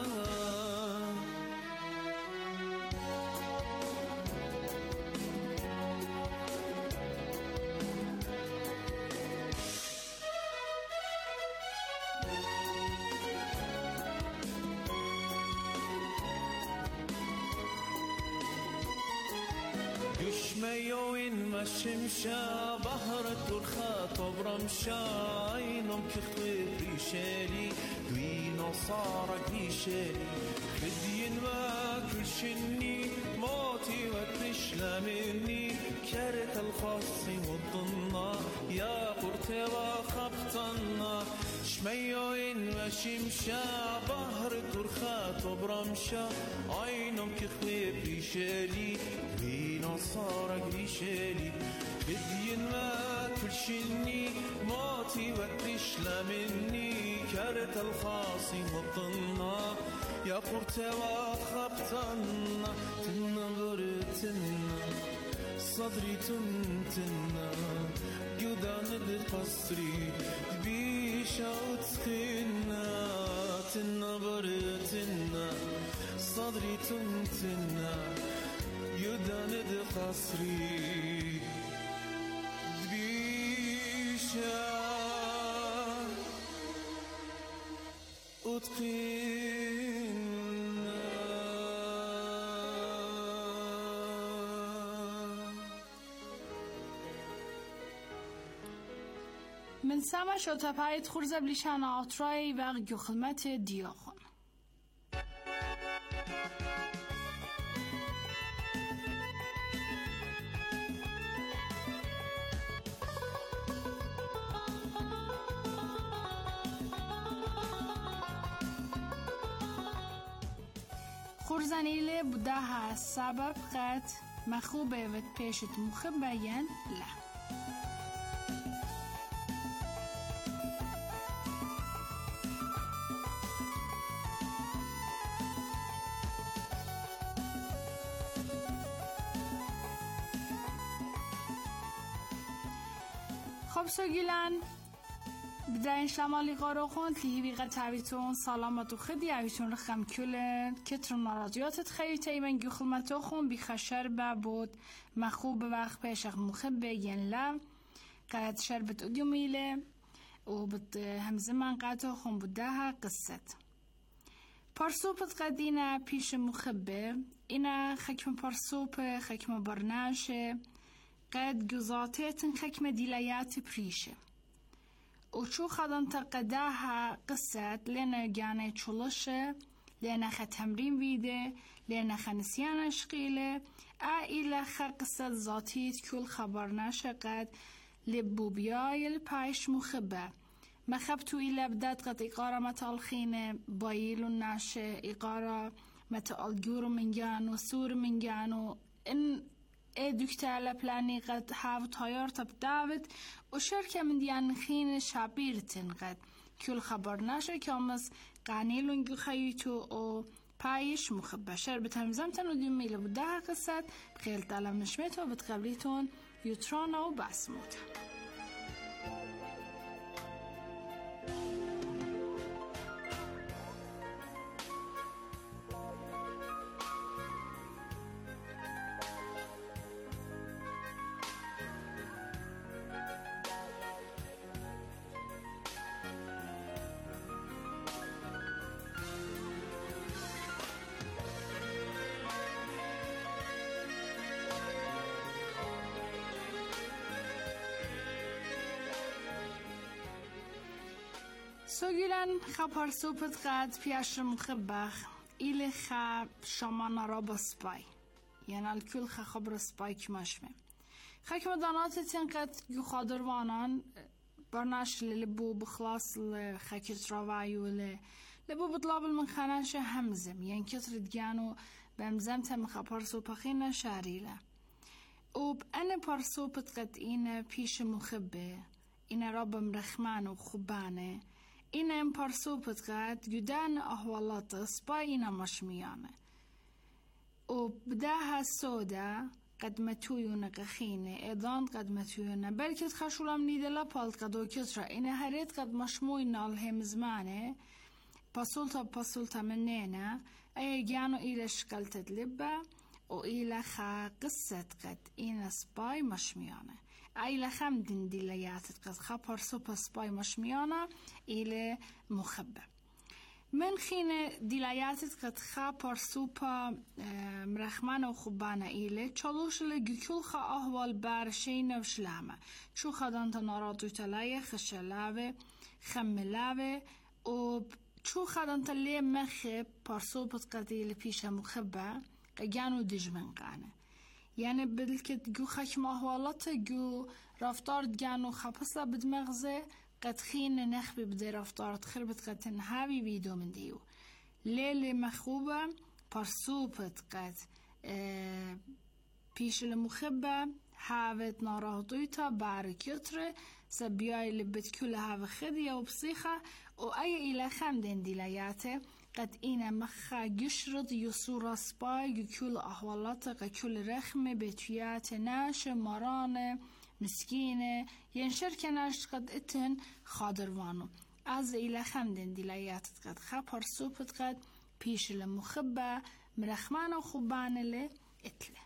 يشميوين ما شمشا بحر الدرخات وبرمشا عينهم كخير ريشالي دوينو صارك ريشالي خدين ما كل شني موتي وتشلى مني كارت الخاصي والضنا يا قرتي وخبطنا شميوين ما شمشا بحر الدرخات وبرمشا عينهم كخير ريشالي دوينو صارك ريشالي خدين ما كل شني موتي وتشلى مني كارت الخاصي والضنا يا قرتي وخبطنا تنبر تنا صدري تنتنا جدان قصري تبيشا وتقنا تنبر تنا صدري تنتنا جدان قصري تبيشا وتقنا من سمش و تپایت خورزب لیشان آترای و گخلمت دیاخون. خورزنیله بوده ها سبب قد مخوبه و پیشت مخبین له. خب سوگیلن بداین شمالی قارو خوند لیهی قد تعویتون سلامت و خدی عویتون رخم کلن کترون نارادیاتت خیلی ایمن گو خلمتو خون بی خشر بود مخوب وقت پیشق مخب ین لم قد شربت ادیو میله و بد همزه من قطع خون بوده ها قصت پارسوپت قدینه پیش مخبه اینا خکم پارسوپ خکم برناشه قد گزاتتن خکم دیلیات پریشه وشو خدن تقداها قصة لنا جانا تشلشه لنا خ تمرين فيده لنا خ نسيان شقيله عائلة خ قصة ذاتيت كل خبرنا شقد لبوبياي البايش مخبة ما خبتو إلا بدات قد إقارة متالخينة بايلو الناشة إقارة متالجور من جانو سور من جانو إن دكتور بلاني قد حافظ هايار تب داود وشركة من ديان خين شابيرتن قد كل خبر ناشر كامس قانيلون جو خيوتو او بايش مخبشر بتهمزمتن و ديومي لبودها قصد بخيل تعلم نشمتو بتقبليتون يوترانا و باسموتا سوگیلن خبر سوپت قد پیش مخبخ ایل خب شما را با سپای یعنی الکل خبر سپای کمشمه خکم دانات تین قد گو خادر وانان برناش لبو بخلاص لخکت روایو لبو بطلاب من خانش همزم یعنی کتر دگانو بمزم تم خبر سوپخین شاریله و بأن پر سوپت قد این پیش مخبه این را بمرخمان و خوبانه این ام پرسوپت قد جدان احوالات سپای اینا مشمیانه و بداها سودا قد متویون قخینه ایدان قد متویون بلکت خشولم نیدلا پالت قد و کترا این هرید قد مشموی نال هم زمانه پاسولتا پاسولتا منینا ای جانو ایلش قلتت لبا و ایلا خا قصت قد این سپای مشمیانه ایلا خم دین دیلیاتت قد خبر سوپا سپای مشمیانه ایلا مخبه من خینه دیلیاتت قد خبر سوپا مرخمان و خوبانه ایلا چالوش لگی کل خا احوال برشینه و شلامه چو خدان تا نارادو تلایه خشلاوه خملاوه و چو خدان تا لی مخه پر سوپت قد ایلا پیش مخبه قیانو دجمن قانه یعنی بدل که جو خشم احوالات جو رفتار دگانو خپسا بدمغزه قد خین نخبی بده رفتارت خربت قد تنهاوی ویدو من دیو لیل مخوبه پرسوپت قد پیش المخبه حاوت ناراهدویتا بارکیتره سبیای لبت کل هاو خدیه و بسیخه و ای ایلا خمدن دیلیاته قد این مخا گشرد یسورا سپای کل احوالات قد کل رخم بتویات ناش مرانه مسكينة ينشر كناش قد اتن خادروانو از إلى خمدن دليات قد خبر سوبت قد بيش المخبة مرخمان وخبان اللي اتله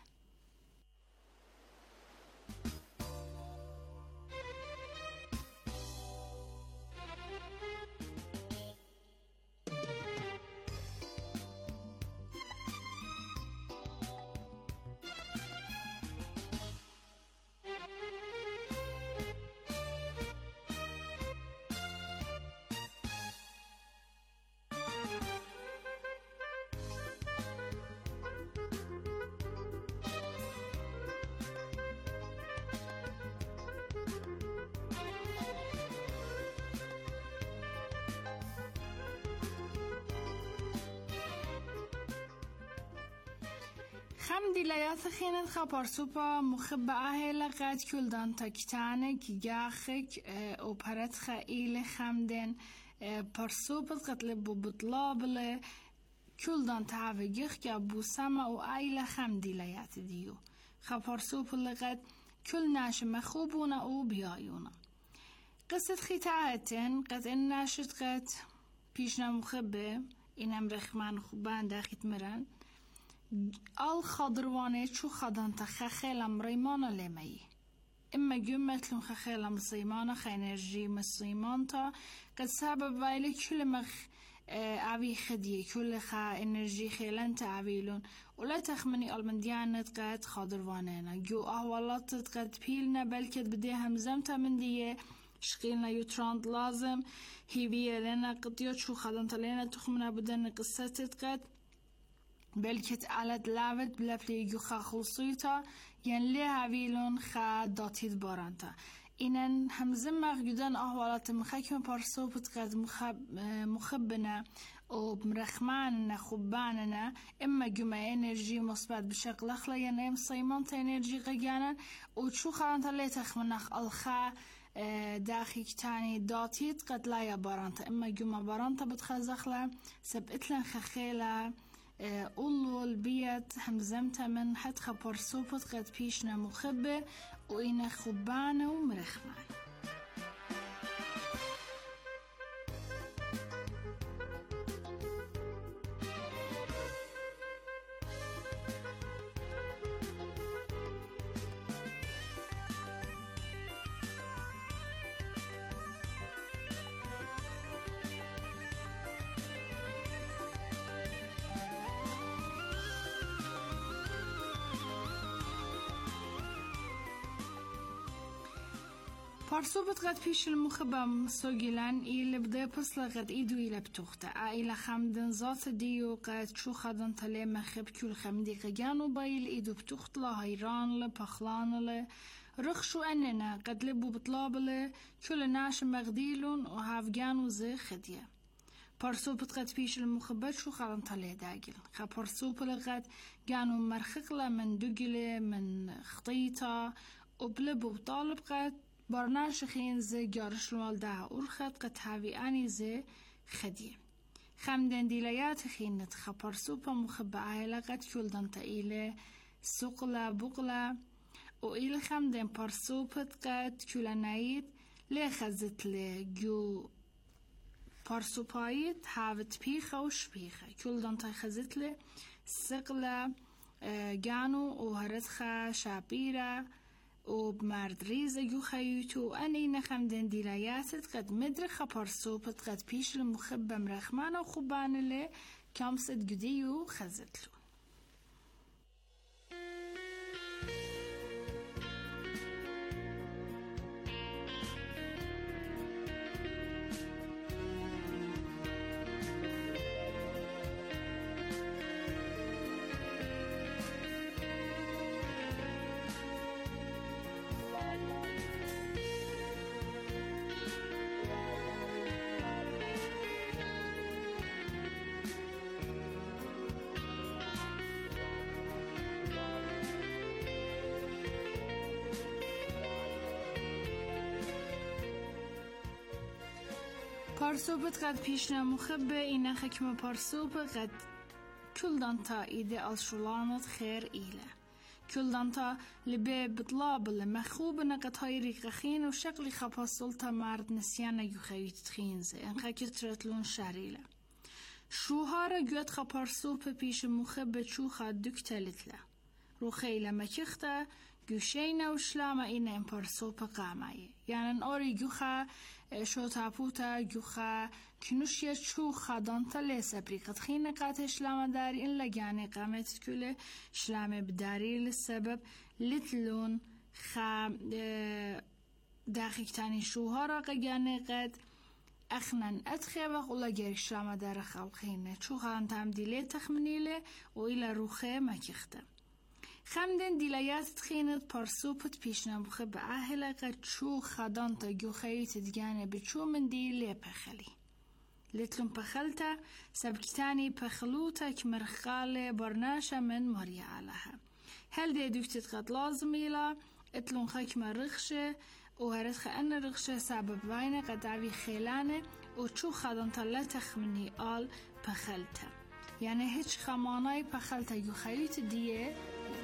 خم دیلیات خیند خپارسوپا مخب اهل قد کلدان تکتانه که گاخک او پرت خیل خمدن پارسوپت قتل ببطلابله کلدان تعویق که بوسما او ایل خم دیلیات دیو خپارسوپ لقد کل ناش مخوبونا او بیایونا قصة ختاعتن قد ان ناشد قد پیشنا مخبه اینم رخمان خوبان داخت مرن آل خضروانه چو خدان تخخیلم ریمانا لیمی اما جمعتلم خخیلم صیمانا خینرژی مسیمان تا قد سبب ویلی کل مخ عوی خدیه کل خا انرژی خیلن تعویلون ولا تخمني المنديانت قد خضروانينا جو اهوالات قد بيلنا بلكت بدي همزمتا من ديه شقيلنا يوتراند لازم هيبية لنا قطيوت شو خدنت لنا تخمنا بدن قصتت قد بلكت على دلاوت بلفلي جو خا خلصيتا ين لي هاويلون خا داتيت بارانتا اینن همزم مغیودن احوالات مخاکم پارسوبت قد مخب مخبنا و مرخمان خوباننا اما جمع انرژی مثبت بشکل اخلا یعنی ام صیمان تا انرژی قیانن و چو خلان تلی تخمنخ الخا داخل تاني داتيت قد لا يا بارانتا اما جمع بارانتا بتخزخلا سبقتلن خخيلا قولو البيت همزمتا من حد خبارسوبت قد بيشنا مخبه وإنا خبانة ومرخمان پارسوبت قد پیش المخبم سوگیلن ایل بده پسلا قد ایدو ایل بتوخته ایل خمدن ذات دیو قد شو خدن تلی مخب کل خمدی قیانو بایل ایدو بتوخت لا هیران ل پخلان ل رخشو اننا قد لبو بطلاب ل کل ناش مغدیلون و هفگانو زی خدیه پارسوبت قد پیش المخبت شو خدن تلی داگل خب پارسوبت قد گانو مرخق ل من دوگل من خطیطا و بلبو بطالب قد بارناش خين زي جارش المال ده أرخد قد هاوي آني زي خديه خمدن ديليات خين نتخبر سوبا مخبعه لقد كلدن تايله سقلا بقلا وإيل خمدن بارسوبت قد كلنايد لخزت لجو بارسوبايد هاوت بيخة وشبيخة كلدن تاخزت له سقلا جانو وهرتخا شابيرا و بمرد ریز یو خیوتو انی نخمدن دیلایاتت قد مدرخ پارسوبت قد پیش المخبم رخمان و خوبانله کامست گدیو خزتلو پارسوبت قد پیشنا مخبه اینا خکم پارسوب قد کلدان تا ایده الشلانت خیر ایله کلدان تا لبه بطلاب لمخوب نقد های ریقخین و شکلی خپاسل تا مرد نسیان یو خیوت تخینزه انخا کترتلون شریله شوهارا گوت خپارسوب پیش مخبه چوخا دک تلتله رو خیله مکخته گوشینا و شلامه این این پارسوب قامایه یعنی آری گوخه شو تابوتا جوخا كنوشيا شو خدان تلسه بريقت خين قات شلام داري إن لجاني قامت كله شلام بداري للسبب لتلون خا داخل تاني شوها را قجاني قد أخنن أدخل ولا جري شلام دار خال خينه شو خان تعمديله تخمنيله وإلى روخه ما كخته خمدن دیلیات تخیند پارسوبت پیشنا بخه به اهل قد چو خدان تا گو خیت دیگانه به چو من دی لیپه خلی لتلون بخلتا سبكتاني بخلوتك مرخالة برناشة من مريا علىها هل دي دوكتت قد لازم إلا اتلون خيك مرخشة وهرد خأن رخشة سبب باينة قد عبي خيلانة وشو خادن طلتخ مني آل بخلتا يعني هيش خماناي بخلتا يو خيوت ديه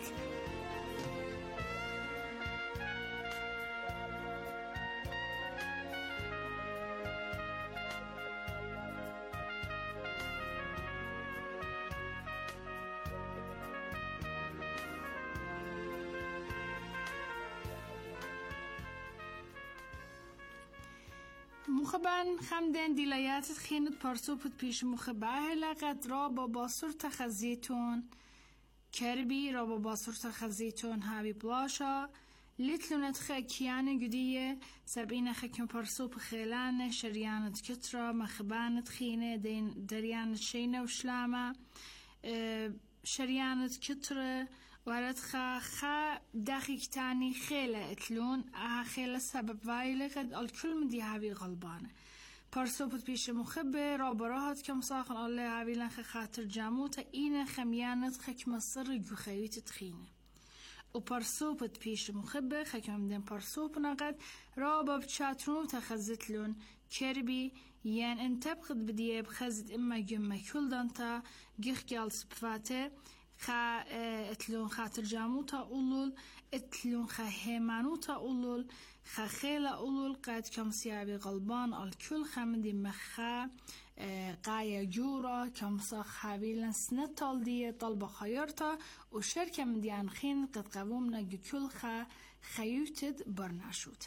مخبن خمدن دیلایت خیند پارسوپت پیش مخبه لقد را با باسور تخزیتون کربی را با باسور تخزیتون هاوی بلاشا لیتلونت خاکیان گدیه سبعین خاکم پارسوپ خیلان شریانت کترا مخبانت خینه دین دریانت شینه و شلامه شریانت کتره ورد خا خا دقیق تانی خیله اتلون اه خیله سبب وایله قد الكل مدي هاوی غلبانه پارسوپت پیش مخبه را براهات کم ساخن الله هاوی لنخ خاطر جاموتا این خمیانت خک مصر جو خیویت تخینه و پارسوپت پیش مخبه خکم دن پارسوپ نقد را باب چاترون تخزت لون کربی یان انتبقد بدیه بخزت اما جمع کل دانتا گیخ گال سبفاته خا اتلون خاطر جاموتا اولول اتلون خا هيمانوتا اولول خا خيلا اولول قد كم سيابي غلبان الكل خمدي مخا قايا جورا كم صاخ حابيلا سنتال دي طلبة خيارتا وشركة من ديان خين قد قومنا كل خا خيوتد برناشوتا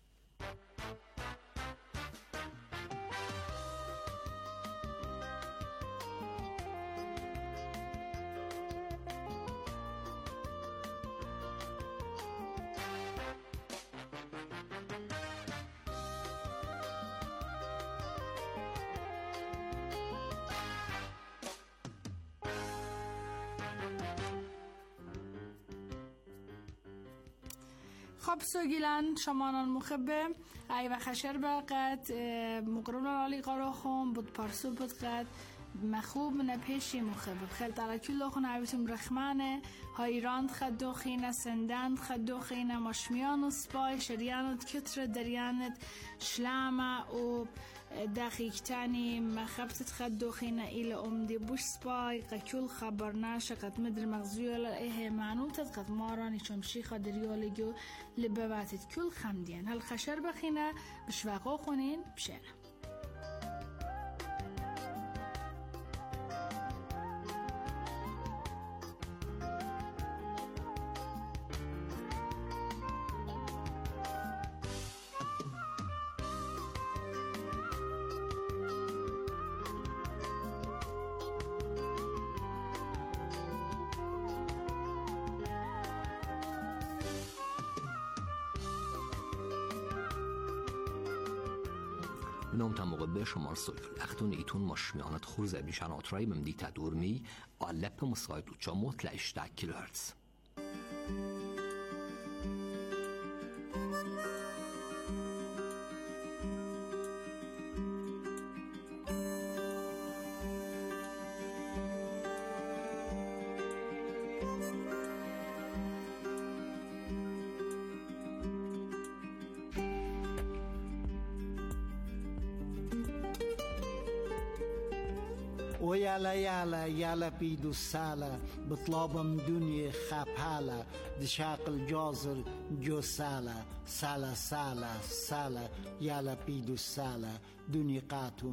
خب سوگیلن شمانان مخبه ای و خشر بقت مقرون لالی قراخون بود پارسو بود قد مخوب من پیشی مخبه خیل ترکی لخون عویتم رخمانه هایراند خد دوخینه سندند خد دوخینه مشمیان و سپای شریانت کتر دریانت شلامه و دقیق تاني ما خبتت خدو خينا إلى أمدي بوش سباي قكل خبرناش قد مدر مغزوية إيه معنوتت قد ماراني شمشي خدريولي جو لبباتت كل خمدين هل خشر بخينا بشواقو خونين بشينا نام تموقع شمار سویل اختون ایتون مشمیانت خورز بیشن آترای ممدی تدورمی آلپ مساعد اوچا مطلع اشتاک کیلو هرتز ويالا يالا يالا بيدو السالة بطلابم دنيا خابالة دشاق الجازر جو سالة سالة سالة سالة يالا بيدو السالة دنيا قاتو